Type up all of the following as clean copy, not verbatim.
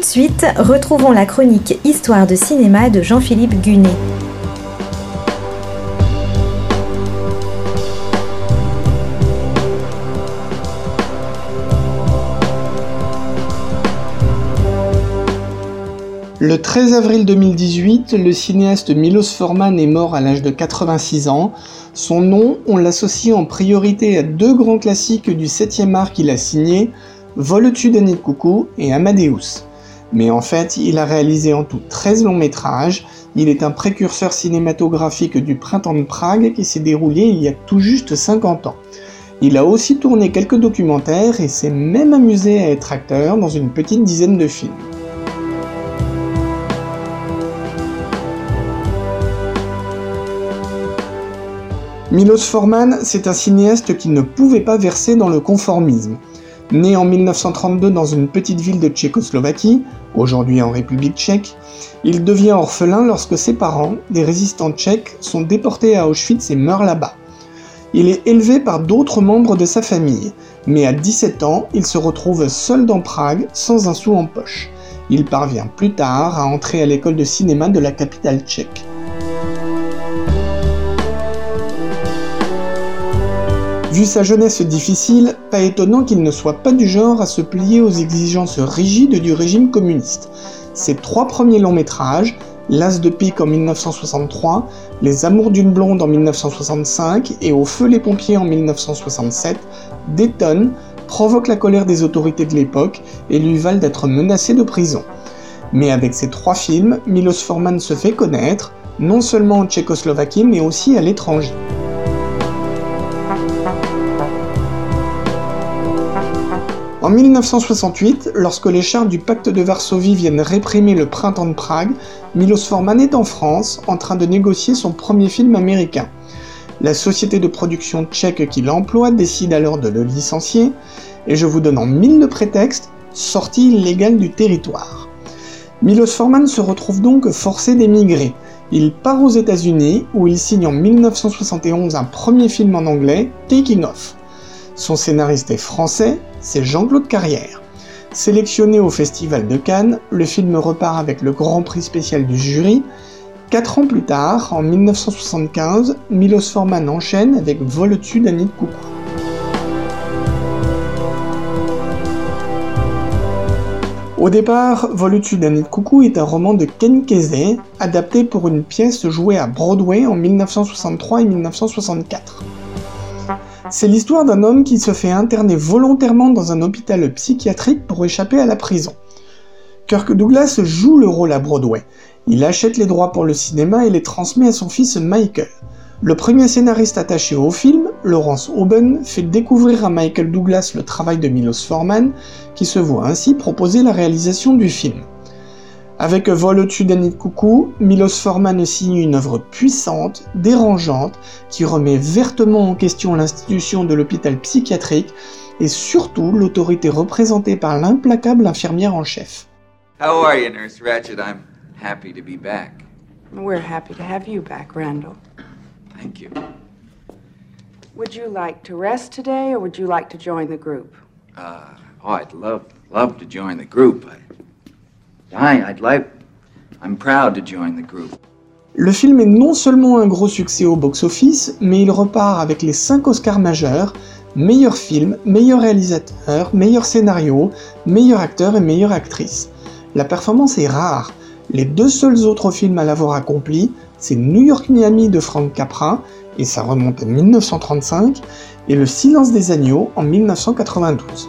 de suite, retrouvons la chronique Histoire de cinéma de Jean-Philippe Gunet. Le 13 avril 2018, le cinéaste Milos Forman est mort à l'âge de 86 ans. Son nom, on l'associe en priorité à deux grands classiques du 7e art qu'il a signés, Vol au-dessus d'un nid de coucou et Amadeus. Mais en fait, il a réalisé en tout 13 longs métrages. Il est un précurseur cinématographique du Printemps de Prague qui s'est déroulé il y a tout juste 50 ans. Il a aussi tourné quelques documentaires et s'est même amusé à être acteur dans une petite dizaine de films. Milos Forman, c'est un cinéaste qui ne pouvait pas verser dans le conformisme. Né en 1932 dans une petite ville de Tchécoslovaquie, aujourd'hui en République tchèque, il devient orphelin lorsque ses parents, des résistants tchèques, sont déportés à Auschwitz et meurent là-bas. Il est élevé par d'autres membres de sa famille, mais à 17 ans, il se retrouve seul dans Prague, sans un sou en poche. Il parvient plus tard à entrer à l'école de cinéma de la capitale tchèque. Vu sa jeunesse difficile, pas étonnant qu'il ne soit pas du genre à se plier aux exigences rigides du régime communiste. Ses 3 premiers longs métrages, L'As de pique en 1963, Les Amours d'une blonde en 1965 et Au feu les pompiers en 1967, détonnent, provoquent la colère des autorités de l'époque et lui valent d'être menacé de prison. Mais avec ces 3 films, Milos Forman se fait connaître, non seulement en Tchécoslovaquie mais aussi à l'étranger. En 1968, lorsque les chartes du pacte de Varsovie viennent réprimer le Printemps de Prague, Milos Forman est en France, en train de négocier son premier film américain. La société de production tchèque qui l'emploie décide alors de le licencier, et je vous donne en 1000 de prétextes, sortie illégale du territoire. Milos Forman se retrouve donc forcé d'émigrer. Il part aux États-Unis, où il signe en 1971 un premier film en anglais, Taking Off. Son scénariste est français, c'est Jean-Claude Carrière. Sélectionné au Festival de Cannes, le film repart avec le Grand Prix spécial du jury. 4 ans plus tard, en 1975, Milos Forman enchaîne avec Vol au-dessus d'un nid de coucou. Au départ, Vol au-dessus d'un nid de coucou est un roman de Ken Kesey, adapté pour une pièce jouée à Broadway en 1963 et 1964. C'est l'histoire d'un homme qui se fait interner volontairement dans un hôpital psychiatrique pour échapper à la prison. Kirk Douglas joue le rôle à Broadway. Il achète les droits pour le cinéma et les transmet à son fils Michael. Le premier scénariste attaché au film, Lawrence Auben, fait découvrir à Michael Douglas le travail de Milos Forman, qui se voit ainsi proposer la réalisation du film. Avec Vol au-dessus d'un nid de coucou, Milos Forman signe une œuvre puissante, dérangeante, qui remet vertement en question l'institution de l'hôpital psychiatrique et surtout l'autorité représentée par l'implacable infirmière en chef. How are you, Nurse Ratched? I'm happy to be back. We're happy to have you back, Randall. Thank you. Would you like to rest today, or would you like to join the group? I'd love to join the group. I'm proud to join the group. Le film est non seulement un gros succès au box-office, mais il repart avec les 5 Oscars majeurs, meilleur film, meilleur réalisateur, meilleur scénario, meilleur acteur et meilleure actrice. La performance est rare. Les 2 seuls autres films à l'avoir accompli, c'est New York-Miami de Frank Capra, et ça remonte à 1935, et Le Silence des agneaux en 1992.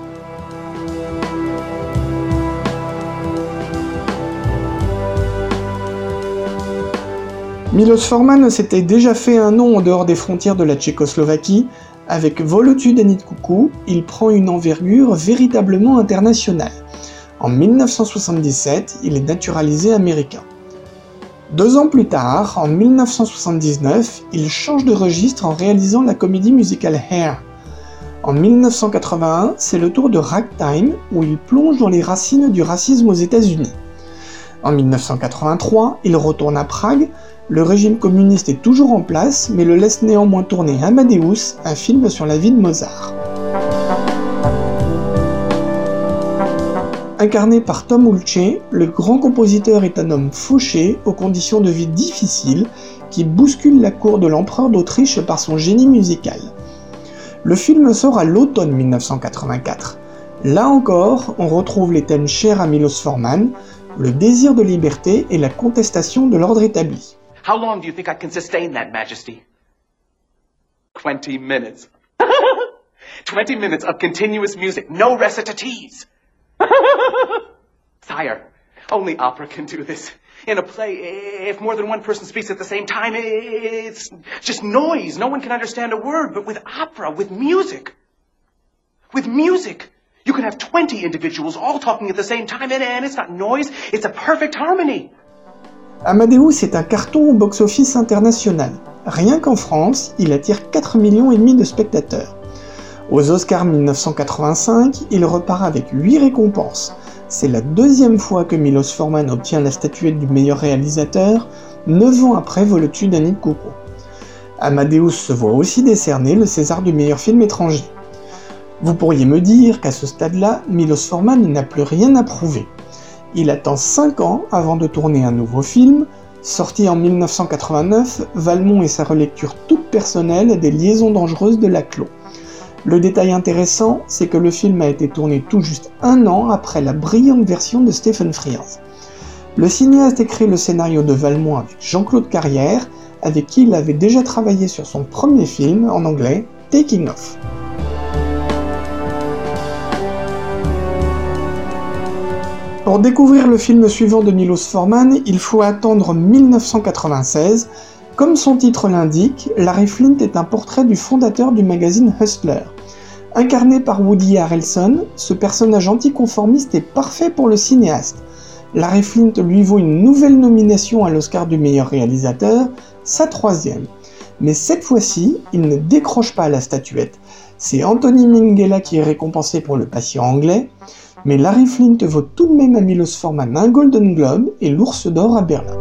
Milos Forman s'était déjà fait un nom en dehors des frontières de la Tchécoslovaquie. Avec Vol au-dessus d'un nid de coucou, il prend une envergure véritablement internationale. En 1977, il est naturalisé américain. 2 ans plus tard, en 1979, il change de registre en réalisant la comédie musicale Hair. En 1981, c'est le tour de Ragtime, où il plonge dans les racines du racisme aux États-Unis. En 1983, il retourne à Prague. Le régime communiste est toujours en place, mais le laisse néanmoins tourner Amadeus, un film sur la vie de Mozart. Incarné par Tom Hulce, le grand compositeur est un homme fauché, aux conditions de vie difficiles, qui bouscule la cour de l'empereur d'Autriche par son génie musical. Le film sort à l'automne 1984. Là encore, on retrouve les thèmes chers à Milos Forman, le désir de liberté et la contestation de l'ordre établi. How long do you think I can sustain that, Majesty? 20 minutes. 20 minutes of continuous music, no recitatives. Sire, only opera can do this. In a play, if more than one person speaks at the same time, it's just noise. No one can understand a word. But with opera, with music, you can have 20 individuals all talking at the same time, and it's not noise, it's a perfect harmony. Amadeus est un carton au box-office international. Rien qu'en France, il attire 4,5 millions de spectateurs. Aux Oscars 1985, il repart avec 8 récompenses. C'est la deuxième fois que Milos Forman obtient la statuette du meilleur réalisateur, 9 ans après Vole-tu d'un nid de coucou. Amadeus se voit aussi décerner le César du meilleur film étranger. Vous pourriez me dire qu'à ce stade-là, Milos Forman n'a plus rien à prouver. Il attend 5 ans avant de tourner un nouveau film. Sorti en 1989, Valmont et sa relecture toute personnelle des Liaisons dangereuses de Laclos. Le détail intéressant, c'est que le film a été tourné tout juste 1 an après la brillante version de Stephen Frears. Le cinéaste écrit le scénario de Valmont avec Jean-Claude Carrière, avec qui il avait déjà travaillé sur son premier film, en anglais, Taking Off. Pour découvrir le film suivant de Milos Forman, il faut attendre 1996. Comme son titre l'indique, Larry Flynt est un portrait du fondateur du magazine Hustler. Incarné par Woody Harrelson, ce personnage anticonformiste est parfait pour le cinéaste. Larry Flynt lui vaut une nouvelle nomination à l'Oscar du meilleur réalisateur, sa 3e. Mais cette fois-ci, il ne décroche pas la statuette. C'est Anthony Minghella qui est récompensé pour Le Patient anglais, mais Larry Flynt vaut tout de même à Milos Forman un Golden Globe et l'Ours d'Or à Berlin.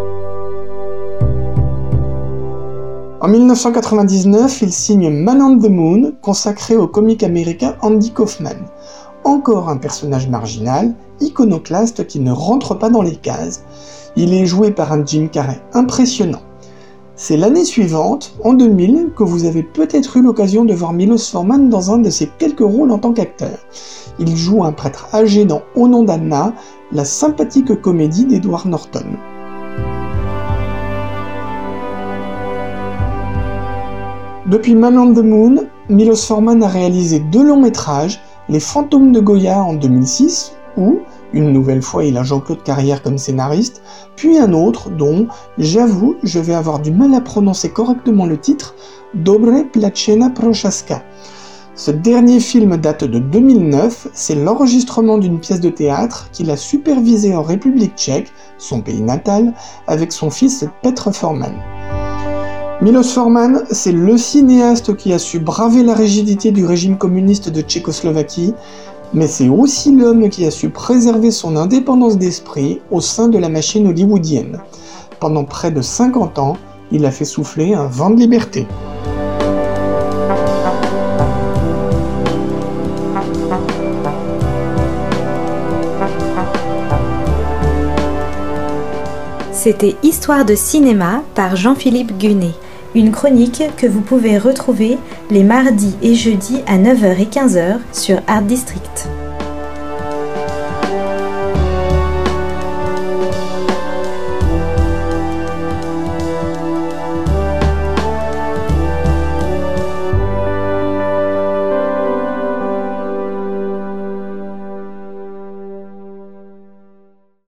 En 1999, il signe Man on the Moon, consacré au comique américain Andy Kaufman. Encore un personnage marginal, iconoclaste qui ne rentre pas dans les cases. Il est joué par un Jim Carrey impressionnant. C'est l'année suivante, en 2000, que vous avez peut-être eu l'occasion de voir Milos Forman dans un de ses quelques rôles en tant qu'acteur. Il joue un prêtre âgé dans Au nom d'Anna, la sympathique comédie d'Edward Norton. Depuis Man on the Moon, Milos Forman a réalisé 2 longs métrages, Les Fantômes de Goya en 2006, où, une nouvelle fois, il a Jean-Claude Carrière comme scénariste, puis un autre dont, j'avoue, je vais avoir du mal à prononcer correctement le titre, Dobre Placena Prochaska. Ce dernier film date de 2009, c'est l'enregistrement d'une pièce de théâtre qu'il a supervisée en République tchèque, son pays natal, avec son fils Petr Forman. Milos Forman, c'est le cinéaste qui a su braver la rigidité du régime communiste de Tchécoslovaquie, mais c'est aussi l'homme qui a su préserver son indépendance d'esprit au sein de la machine hollywoodienne. Pendant près de 50 ans, il a fait souffler un vent de liberté. C'était Histoire de cinéma par Jean-Philippe Gunet. Une chronique que vous pouvez retrouver les mardis et jeudis à 9h et 15h sur Art District.